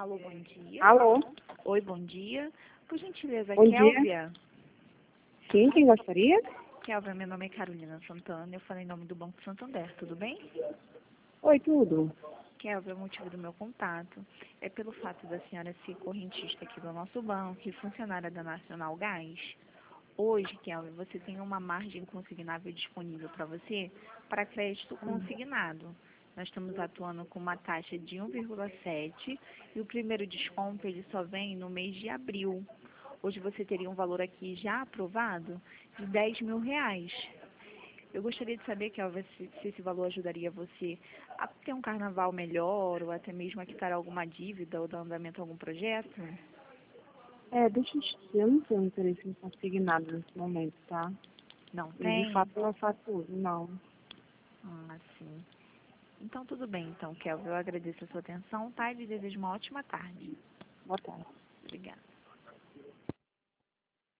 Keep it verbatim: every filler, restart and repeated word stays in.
Alô, bom dia. Alô? Oi, bom dia. Por gentileza, Bom dia. Kélvia? Sim, quem gostaria? Kélvia, meu nome é Carolina Santana, eu falei em nome do Banco Santander, tudo bem? Oi, tudo. Kélvia, o motivo do meu contato é pelo fato da senhora ser correntista aqui do nosso banco e funcionária da Nacional Gás. Hoje, Kélvia, você tem uma margem consignável disponível para você para crédito consignado. Nós estamos atuando com uma taxa de um vírgula sete e o primeiro desconto ele só vem no mês de abril. Hoje você teria um valor aqui já aprovado de dez mil reais. Eu gostaria de saber, Kélvia, se, se esse valor ajudaria você a ter um carnaval melhor ou até mesmo a quitar alguma dívida ou dar andamento a algum projeto. É, deixa eu te dizer, eu não tenho interesse em consignado nesse momento, tá? Não E de tem? fato eu não faço uso, não. Ah, sim. Então tudo bem, então, Kélvia. Eu agradeço a sua atenção, tá? E lhe desejo uma ótima tarde. Boa tarde.